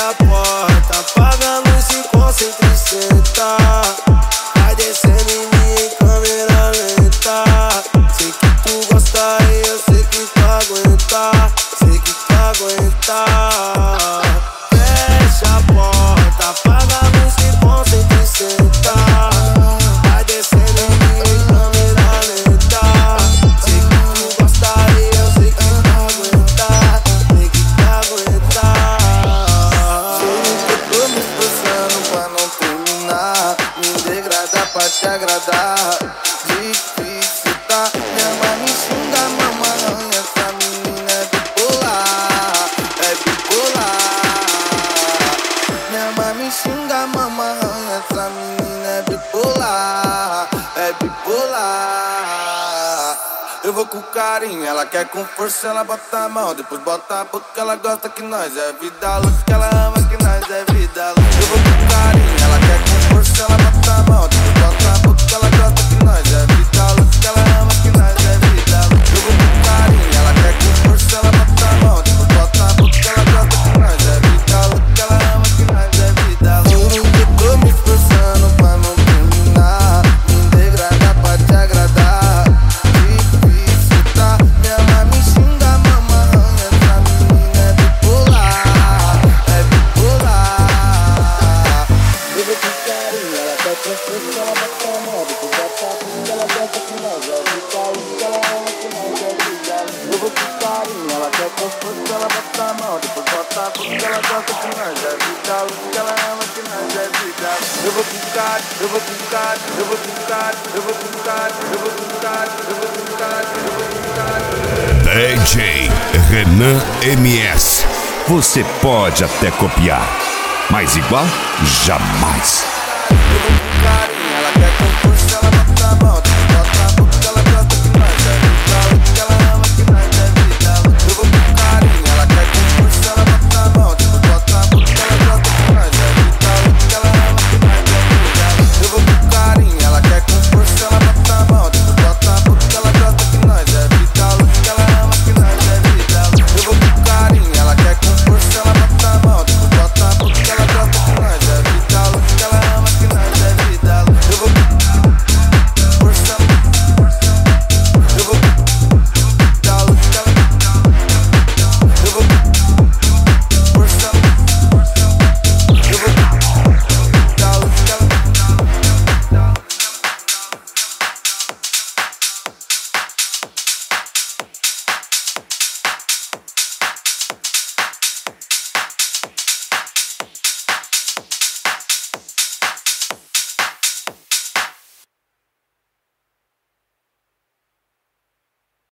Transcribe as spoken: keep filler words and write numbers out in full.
a porta, apaga a luz e concentra e senta. Vai descendo em mim em câmera lenta. Sei que tu gosta e eu sei que tu aguenta. Sei que tu aguenta. Fecha a porta, apaga a luz e concentra e senta. Vai descendo em mim em câmera lenta. Sei que tu gosta e eu sei que tu aguenta. Sei que tu aguenta. Sei que eu tô me esforçando pra não terminar. Me degradar pra te agradar. Difícil tá. Minha mãe me xinga, mamãe. Essa menina é bipolar. É bipolar. Minha mãe me xinga, mamãe. Essa menina é bipolar. É bipolar. Eu vou com carinho, ela quer com força, ela bota a mão, depois bota a boca, ela gosta que nós é vida louca, que ela ama que nós é vida louca. Eu vou com carinho, ela quer com força, ela bota a mão, depois bota a boca, ela gosta que nós é vida louca, que ela ama que nós é vida louca. Eu vou com carinho, ela quer com força, ela bota a mão, depois bota a boca, ela gosta que nós é vida louca, que ela ama que nós é vida louca. Juro que eu tô me esforçando pra não terminar, me degradar pra te agradar. Eu vou com carinho, ela quer com força, ela bota a mão, depois bota a boca, ela gosta que nós é vida louca, ela ama que nós é vida louca. Eu vou com carinho, eu vou com carinho, eu vou com carinho, eu vou com carinho, eu vou com carinho, eu vou com carinho, eu vou com carinho. D J Renan M S. Você pode até copiar, mas igual, jamais. Eu vou com carinho, ela quer com força, ela bota a mão, depois bota a boca.